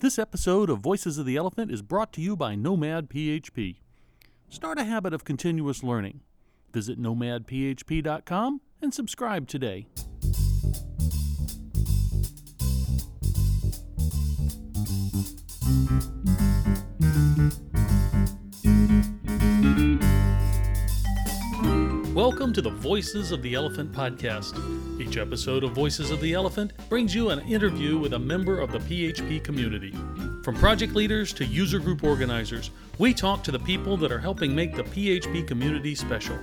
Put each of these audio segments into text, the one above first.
This episode of Voices of the Elephant is brought to you by Nomad PHP. Start a habit of continuous learning. Visit nomadphp.com and subscribe today. Welcome to the Voices of the Elephant podcast. Each episode of Voices of the Elephant brings you an interview with a member of the PHP community. From project leaders to user group organizers, we talk to the people that are helping make the PHP community special.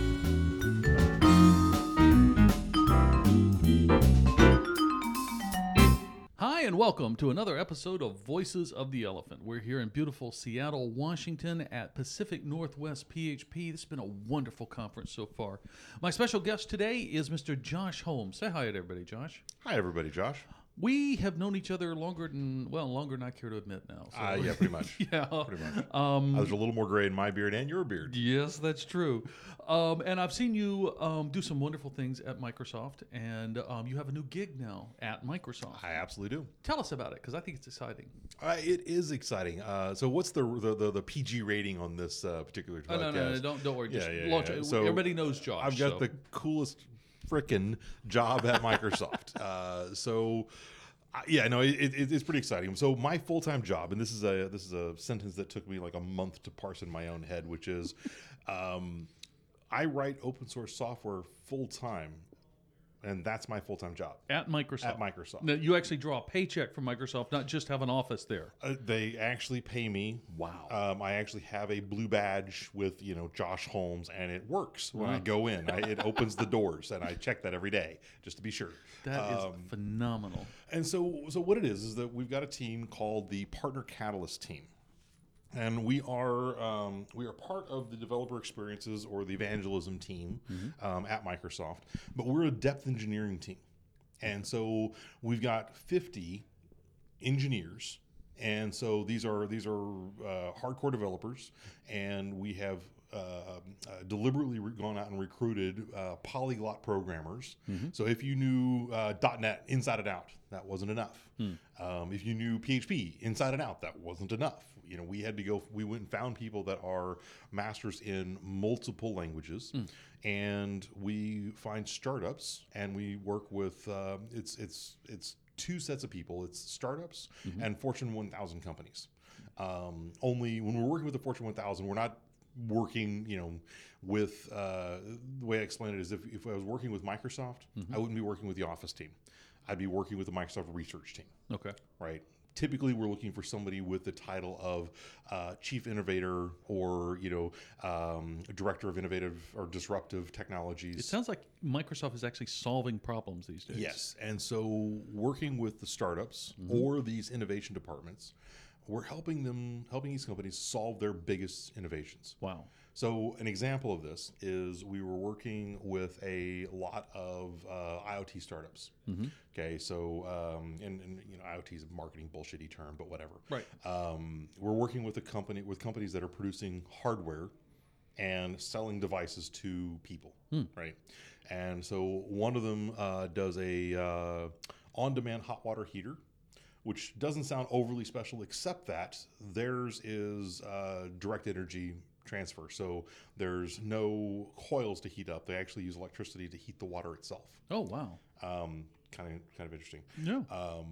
Hi, and welcome to another episode of Voices of the Elephant. We're here in beautiful Seattle, Washington at Pacific Northwest PHP. This has been a wonderful conference so far. My special guest today is Mr. Josh Holmes. Say hi to everybody, Josh. Hi, everybody, Josh. We have known each other longer than I care to admit now. So. Yeah, pretty much. Yeah. Pretty much. There's a little more gray in my beard and your beard. Yes, that's true. And I've seen you do some wonderful things at Microsoft, and you have a new gig now at Microsoft. I absolutely do. Tell us about it, because I think it's exciting. It is exciting. So what's the PG rating on this particular podcast? No, don't worry. Just Yeah. launch it. So everybody knows Josh. I've got the coolest frickin' job at Microsoft. It's pretty exciting. So my full-time job, and this is a sentence that took me like a month to parse in my own head, which is, I write open source software full-time, and that's my full-time job. At Microsoft. At Microsoft. Now, you actually draw a paycheck from Microsoft, not just have an office there. They actually pay me. Wow. I actually have a blue badge with, Josh Holmes, and it works when Wow. I go in. It opens the doors, and I check that every day just to be sure. That is phenomenal. And so what it is that we've got a team called the Partner Catalyst team. And we are part of the developer experiences or the evangelism team at Microsoft, but we're a depth engineering team. And so we've got 50 engineers. And so these are hardcore developers, and we have deliberately gone out and recruited polyglot programmers. So if you knew .NET inside and out, that wasn't enough. If you knew PHP inside and out, that wasn't enough. We went and found people that are masters in multiple languages, and we find startups, and we work with it's two sets of people. It's startups and Fortune 1000 companies. Only when we're working with the Fortune 1000, we're not working, with the way I explain it is if I was working with Microsoft, I wouldn't be working with the Office team. I'd be working with the Microsoft research team. Okay. Right. Typically, we're looking for somebody with the title of chief innovator or director of innovative or disruptive technologies. It sounds like Microsoft is actually solving problems these days. Yes, and so working with the startups or these innovation departments, we're helping these companies solve their biggest innovations. Wow. So an example of this is we were working with a lot of IoT startups. Okay, so and IoT is a marketing bullshitty term, but whatever. Right. We're working with companies that are producing hardware and selling devices to people. Right. And so one of them does a on-demand hot water heater, which doesn't sound overly special, except that theirs is direct energy transfer. So there's no coils to heat up. They actually use electricity to heat the water itself. Oh, wow. Kind of interesting. Yeah.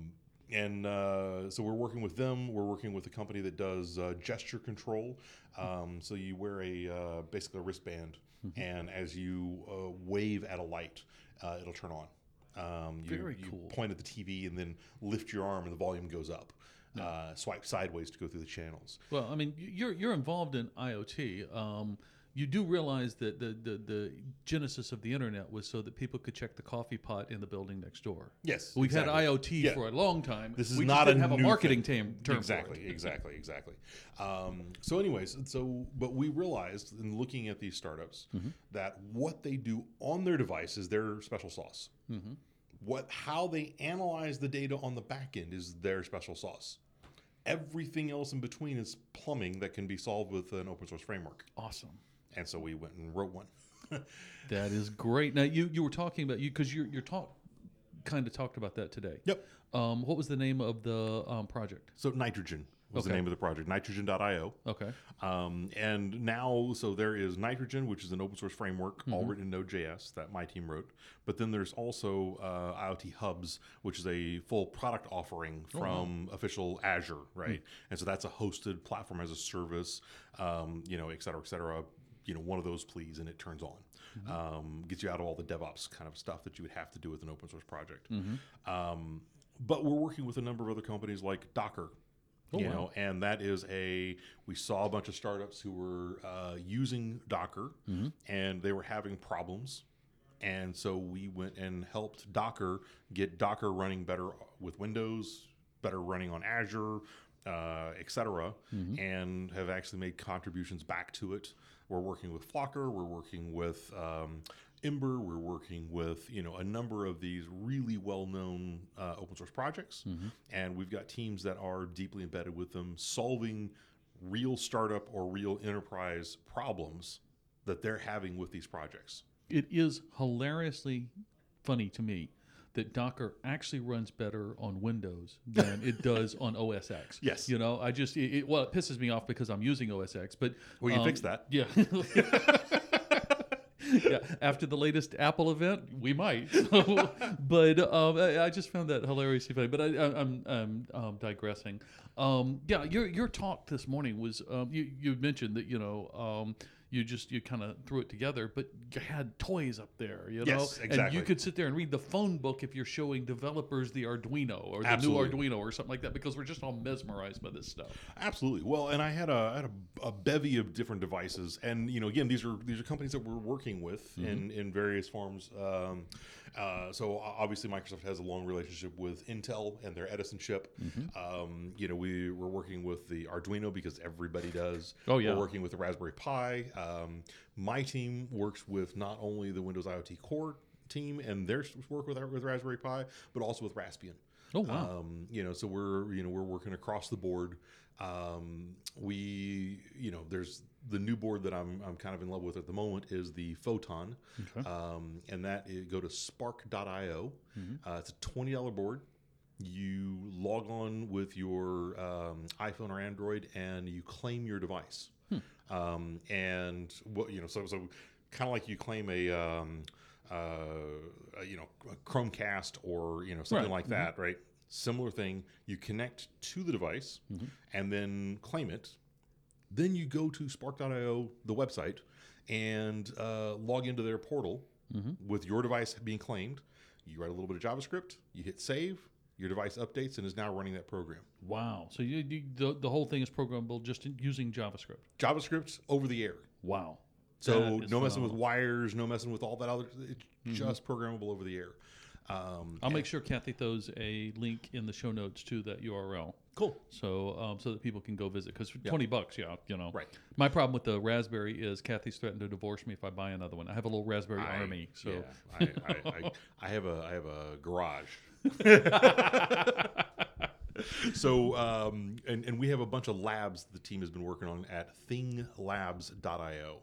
So we're working with them. We're working with a company that does gesture control. So you wear basically a wristband, and as you wave at a light, it'll turn on. Very cool. You point at the TV and then lift your arm, and the volume goes up. Swipe sideways to go through the channels. Well, I mean, you're involved in IoT. You do realize that the genesis of the internet was so that people could check the coffee pot in the building next door. Yes, We've exactly. had IoT for a long time. This is we not just didn't a have a new marketing thing. term Exactly. We realized in looking at these startups that what they do on their device is their special sauce. How they analyze the data on the back end is their special sauce. Everything else in between is plumbing that can be solved with an open source framework. Awesome. And so we went and wrote one. That is great. Now you were talking about because you're kind of talked about that today. Yep. What was the name of the project? So Nitrogen was the Okay. name of the project, nitrogen.io. Okay. And now, so there is Nitrogen, which is an open source framework, all Mm-hmm. written in Node.js that my team wrote. But then there's also IoT Hubs, which is a full product offering from official Azure, right? And so that's a hosted platform as a service, et cetera, et cetera. One of those, please, and it turns on. Gets you out of all the DevOps kind of stuff that you would have to do with an open source project. But we're working with a number of other companies like Docker. And that is we saw a bunch of startups who were using Docker and they were having problems. And so we went and helped Docker get Docker running better with Windows, better running on Azure, et cetera, and have actually made contributions back to it. We're working with Flocker, we're working with Ember, we're working with a number of these really well-known open source projects, and we've got teams that are deeply embedded with them, solving real startup or real enterprise problems that they're having with these projects. It is hilariously funny to me that Docker actually runs better on Windows than it does on OS X. Yes. it pisses me off because I'm using OS X, but We can fix that. Yeah. Yeah, after the latest Apple event, we might. But I just found that hilariously funny. But I'm digressing. Your talk this morning was you mentioned that you kind of threw it together, but you had toys up there, Yes, and exactly. you could sit there and read the phone book if you're showing developers the Arduino or the Absolutely. new Arduino or something like that, because we're just all mesmerized by this stuff. Absolutely. Well, and I had a bevy of different devices, and again, these are companies that we're working with in various forms. So obviously, Microsoft has a long relationship with Intel and their Edison chip. We're working with the Arduino because everybody does. Oh, yeah. We're working with the Raspberry Pi. My team works with not only the Windows IoT Core team and their work with Raspberry Pi, but also with Raspbian. Oh, wow. So we're working across the board. There's the new board that I'm kind of in love with at the moment is the Photon, and go to spark.io. It's a $20 board. You log on with your iPhone or Android, and you claim your device. And what so kind of like you claim a Chromecast or something like that, right? Similar thing. You connect to the device and then claim it. Then you go to spark.io, the website, and log into their portal with your device being claimed. You write a little bit of JavaScript. You hit save. Your device updates and is now running that program. Wow. So the whole thing is programmable just using JavaScript. JavaScript's over the air. Wow. So no messing with wires, no messing with all that other. It's just programmable over the air. I'll make sure Kathy throws a link in the show notes to that URL. Cool. So that people can go visit, because for $20, Right. My problem with the Raspberry is Kathy's threatened to divorce me if I buy another one. I have a little Raspberry Army. So yeah, I have a garage. So and we have a bunch of labs the team has been working on at thinglabs.io,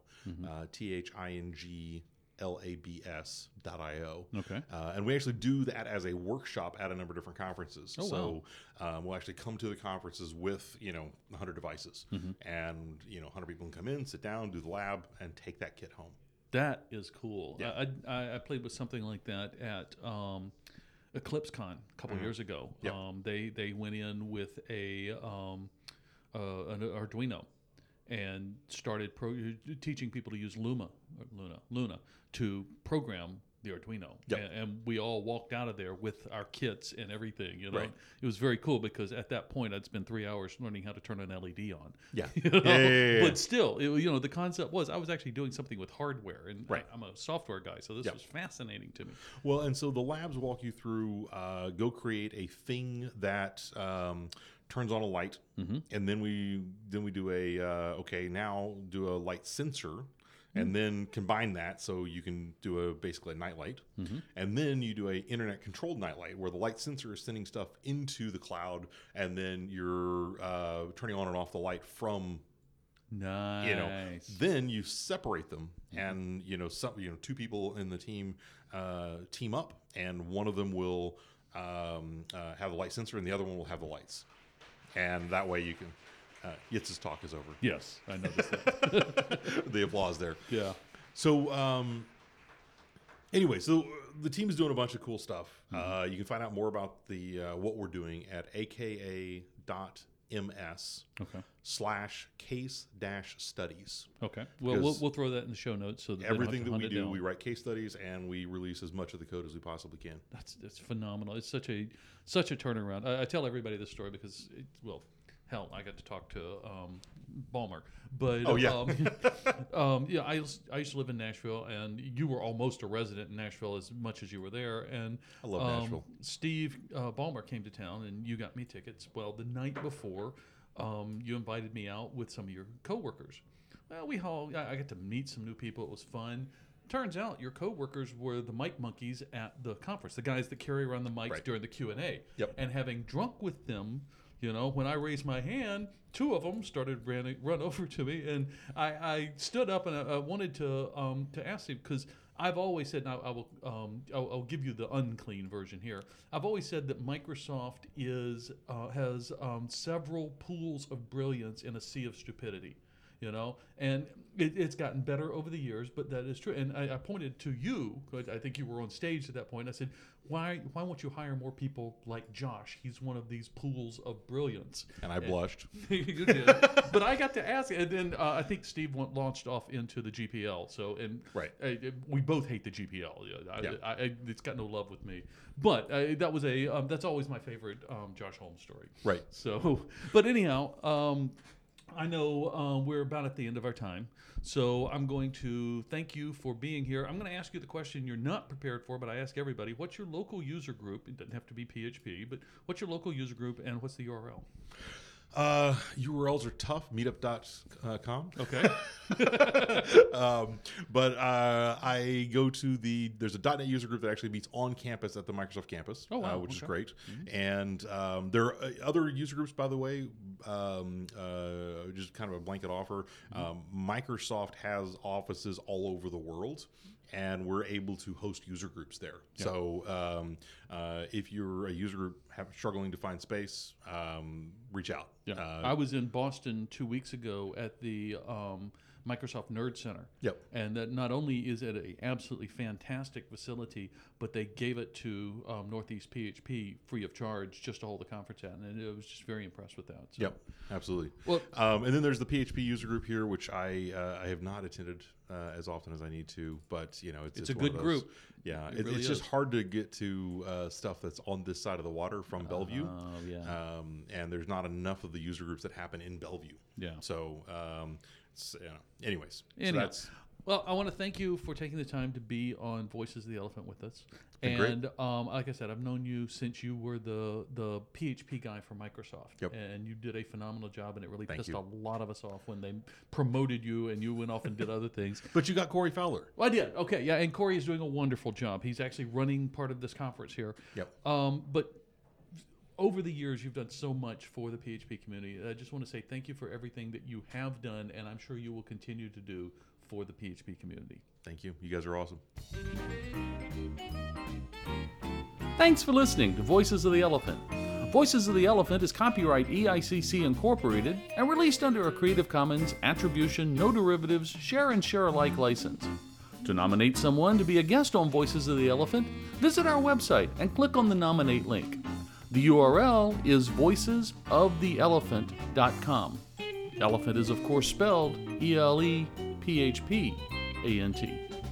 thinglabs.io. Okay. And we actually do that as a workshop at a number of different conferences. Oh, wow. We'll actually come to the conferences with 100 devices, and 100 people can come in, sit down, do the lab, and take that kit home. That is cool. Yeah. I played with something like that at EclipseCon a couple years ago. Yep. They went in with an Arduino and started teaching people to use Luna to program the Arduino. Yep. And we all walked out of there with our kits and everything. Right. It was very cool, because at that point I'd spent 3 hours learning how to turn an LED on. Yeah. Yeah. But still, the concept was I was actually doing something with hardware, and Right. I'm a software guy, so this Yep. was fascinating to me. Well, and so the labs walk you through, go create a thing that turns on a light, and then we do now do a light sensor, and then combine that so you can do basically a nightlight, and then you do a internet controlled nightlight where the light sensor is sending stuff into the cloud, and then you're turning on and off the light from Nice. Then you separate them, and two people in the team team up, and one of them will have the light sensor, and the other one will have the lights, and that way you can. Yitz's talk is over. Yes, I noticed that. The applause there. Yeah. So, anyway, so the team is doing a bunch of cool stuff. You can find out more about the what we're doing at aka.ms/case-studies. Okay. Well, we'll throw that in the show notes so that everything that we do, down. we write case studies and we release as much of the code as we possibly can. That's phenomenal. It's such a turnaround. I tell everybody this story because hell, I got to talk to Ballmer. But I used to live in Nashville, and you were almost a resident in Nashville as much as you were there. And I love Nashville. Steve Ballmer came to town, and you got me tickets. Well, the night before, you invited me out with some of your coworkers. Well, I got to meet some new people. It was fun. Turns out your coworkers were the mic monkeys at the conference, the guys that carry around the mics during the Q&A. Yep. And having drunk with them, when I raised my hand, two of them started run over to me, and I stood up and I wanted to ask him, because I've always said, now I'll give you the unclean version here. I've always said that Microsoft has several pools of brilliance in a sea of stupidity. And it's gotten better over the years, but that is true. And I pointed to you, because I think you were on stage at that point. I said, why won't you hire more people like Josh? He's one of these pools of brilliance. And I blushed. You did. But I got to ask, and then I think Steve launched off into the GPL. So, we both hate the GPL. It's got no love with me. But that's always my favorite Josh Holmes story. Right. So, but anyhow, I know we're about at the end of our time, so I'm going to thank you for being here. I'm going to ask you the question you're not prepared for, but I ask everybody, what's your local user group? It doesn't have to be PHP, but what's your local user group, and what's the URL? URLs are tough, meetup.com. Okay. But I go to there's a .NET user group that actually meets on campus at the Microsoft campus, which is great. Mm-hmm. And there are other user groups, by the way, just kind of a blanket offer. Microsoft has offices all over the world, and we're able to host user groups there. Yep. So if you're a user group struggling to find space, reach out. Yeah. I was in Boston 2 weeks ago at the Microsoft Nerd Center. Yep. And that not only is it an absolutely fantastic facility, but they gave it to Northeast PHP free of charge just to hold the conference at. And I was just very impressed with that. So. Yep, absolutely. Well, and then there's the PHP user group here, which I have not attended as often as I need to, but it's a good group. Yeah, it really it's just hard to get to stuff that's on this side of the water from Bellevue. Yeah. And there's not enough of the user groups that happen in Bellevue. Yeah. So, anyways. Anyhow, well, I want to thank you for taking the time to be on Voices of the Elephant with us. And like I said, I've known you since you were the PHP guy for Microsoft. Yep. And you did a phenomenal job, and it really pissed you. a lot of us off when they promoted you and you went off and did other things. But you got Corey Fowler. Well, I did. Okay, yeah, and Corey is doing a wonderful job. He's actually running part of this conference here. Yep. But over the years, you've done so much for the PHP community. I just want to say thank you for everything that you have done, and I'm sure you will continue to do for the PHP community. Thank you. You guys are awesome. Thanks for listening to Voices of the Elephant. Voices of the Elephant is copyright EICC Incorporated and released under a Creative Commons Attribution, No Derivatives, Share and Share Alike license. To nominate someone to be a guest on Voices of the Elephant, visit our website and click on the Nominate link. The URL is voicesoftheelephant.com. Elephant is, of course, spelled ELEPHPANT.